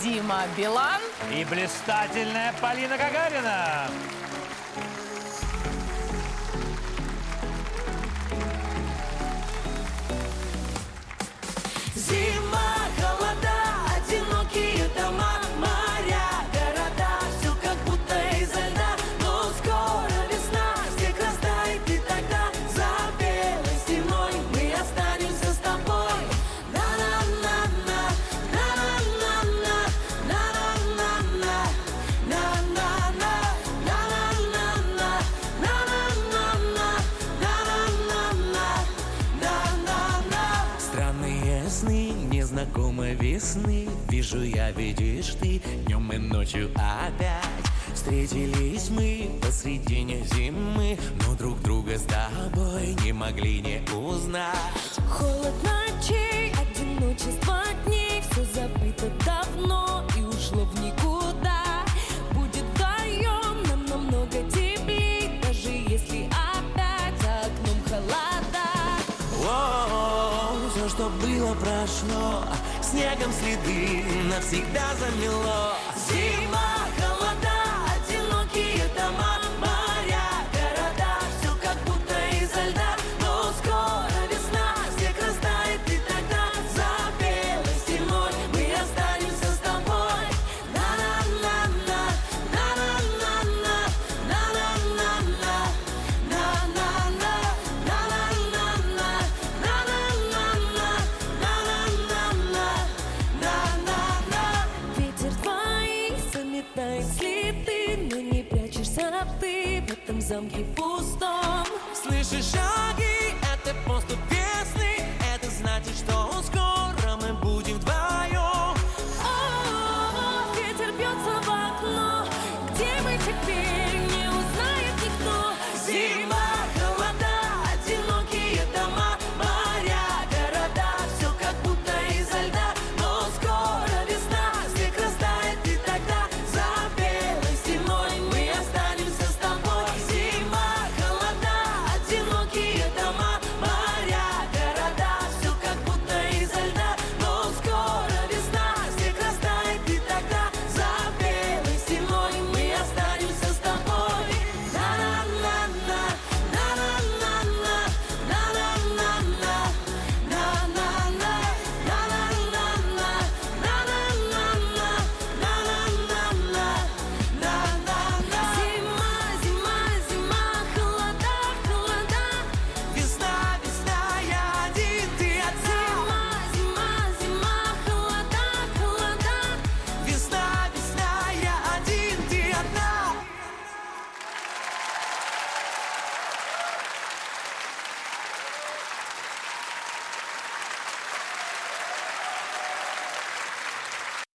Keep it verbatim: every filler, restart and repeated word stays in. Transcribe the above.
Дима Билан и блистательная Полина Гагарина. Зима, холода, одинокие дома, моря, города, все как будто изо льда. Но скоро весна, снег растает, и тогда за белой стеной мы останемся с тобой. На-на-на-на, на-на-на-на, на-на-на-на, на-на-на, на-на-на-на, на-на-на-на, на-на-на-на, на-на-на. Странные сны, незнакомой весны, вижу я, видишь ты, днем и ночью опять. Встретились мы посредине зимы, но друг друга с тобой не могли не узнать. Холод ночей, одиночество дней, все забыто давно и ушло в никуда. Будет вдвоем нам намного теплей, даже если опять за окном холода. О, все, что было, прошло, снегом следы навсегда замело. Зима, холода, одинокие дома, моря, города, все как будто изо льда. Но скоро весна, снег растает, и тогда за белой стеной мы останемся с тобой. На-на-на-на, на-на-на-на, на-на-на-на, на-на-на, на-на-на-на, на-на-на-на, на-на-на-на. Ветер твоих заметает следы, но не прячешься ты в этом замке.